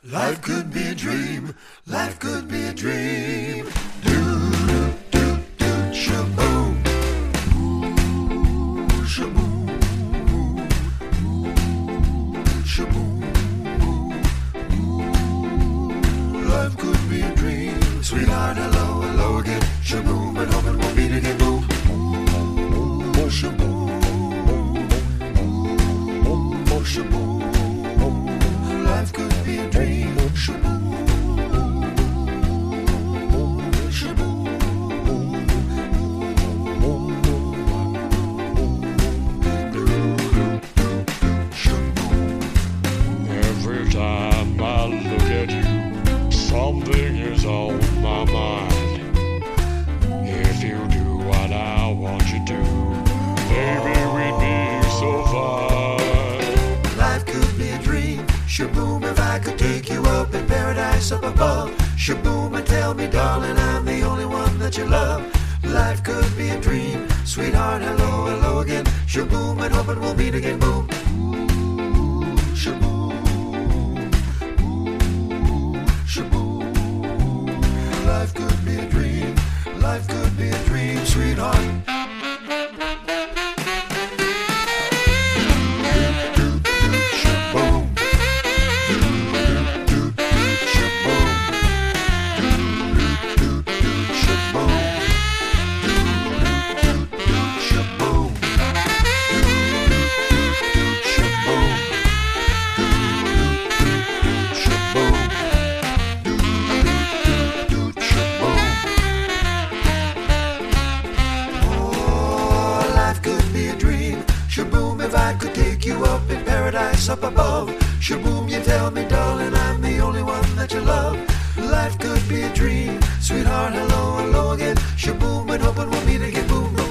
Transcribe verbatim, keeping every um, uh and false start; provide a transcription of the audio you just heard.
Life could be a dream. Life could be a dream. Do do do do shaboom. Ooh, shaboom. Ooh, shaboom. Ooh, life could be a dream. Sweetheart, hello, hello again. Shaboom, and hoping we'll meet again. Boom. Ooh, shaboom. Ooh, shaboom. Life could be a dream. Shaboom. Shaboom. Every time I look at you, something is on my mind. If you do what I want you to, baby, we'd be so fine. Life could be a dream. Shaboom, if I could take you up in paradise up above. Shaboom, and tell me, darling, I'm the only one that you love. Life could be a dream. Sweetheart, hello, hello again. Shaboom, and hoping we'll meet again. Boom. Ooh, shaboom. Ooh, shaboom. Life could be a dream. Life could be a dream, sweetheart. Shaboom, if I could take you up in paradise up above. Shaboom, you tell me, darling, I'm the only one that you love. Life could be a dream. Sweetheart, hello, hello again. Shaboom, and hoping we'll meet again. Boom.